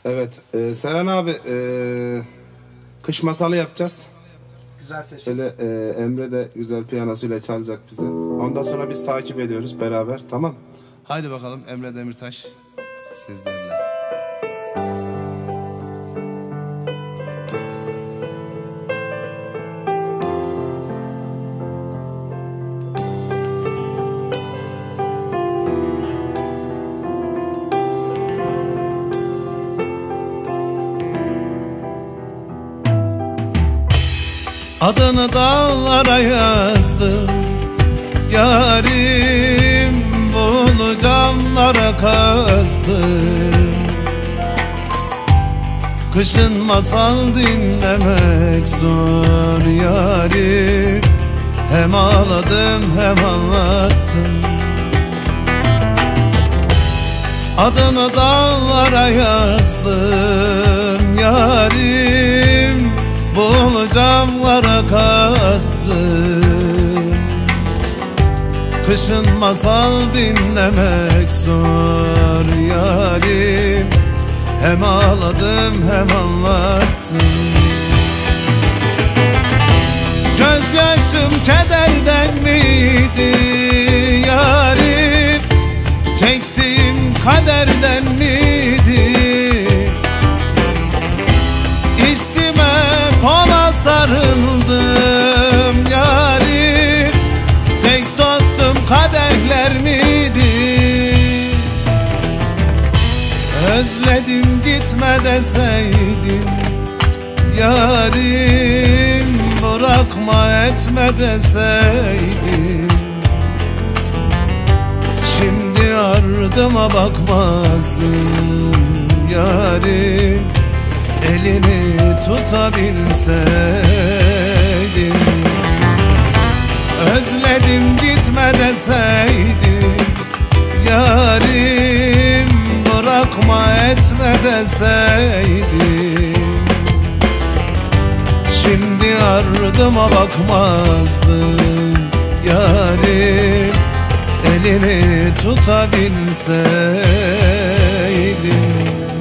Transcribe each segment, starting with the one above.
Evet, Seren abi, kış masalı yapacağız. Güzel seçim. Şöyle Emre de güzel piyanosuyla çalacak bize. Ondan sonra biz takip ediyoruz beraber, tamam. Haydi bakalım Emre Demirtaş sizlerle. Adını dağlara yazdım, yarim bunu camlara kazdım. Kışın masal dinlemek zor yarim, hem ağladım hem anlattım. Adını dağlara yazdım, yarim bunu camlara kastım. Kışın masal dinlemek zor yarim, hem ağladım hem anlattım. Gözyaşım kederden miydi yarim, çektiğim kaderden miydi? Kola sarıldım yarim, tek dostum kadehler miydi? Özledim gitme deseydin yarim, bırakma etme deseydin, şimdi ardıma bakmazdım yarim, elini tutabilseydim. Özledim gitme deseydin yarim, bırakma etme deseydin, şimdi ardıma bakmazdım yarim, elini tutabilseydim.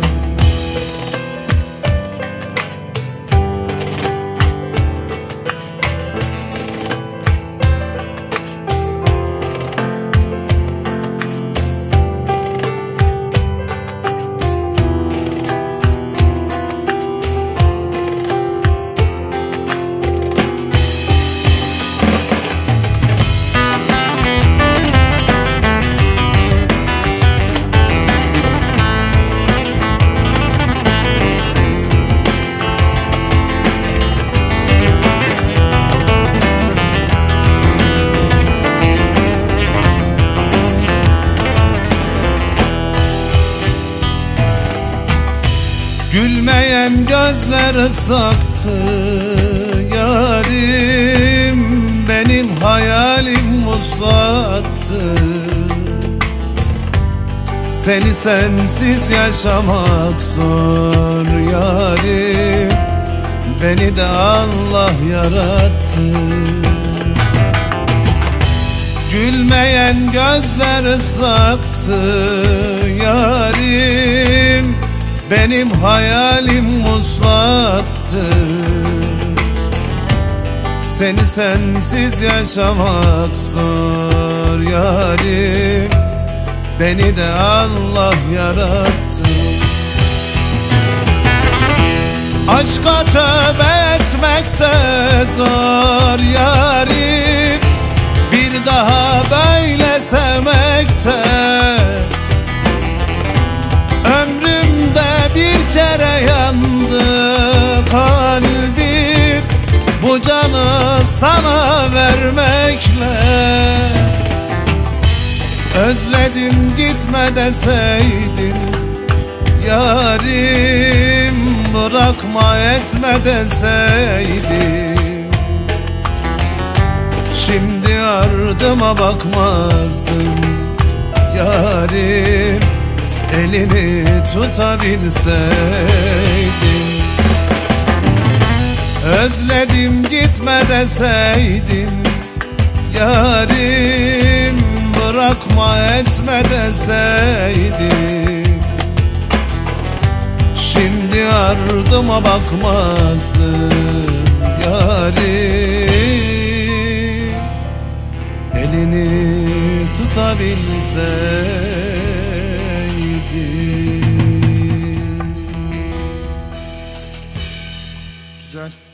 Gülmeyen gözler ıslaktı yarim, benim hayalim muslaktı. Seni sensiz yaşamak zor yarim, beni de Allah yarattı. Gülmeyen gözler ıslaktı yarim, benim hayalim muslaktı. Seni sensiz yaşamak zor yarim, beni de Allah yarattı. Aşka tövbe etmek de zor yarim, bir daha böyle sevmek de. Ömrümde bir kere yandı kalbim, bu canı sana vermekle. Özledim gitme deseydin yarim, bırakma etme deseydin, şimdi ardıma bakmazdım yarim, elini tutabilseydim. Özledim gitme deseydin yarim, bırakma etme deseydin, yardıma bakmazdım yarim. Elini tutabilseydim. Güzel.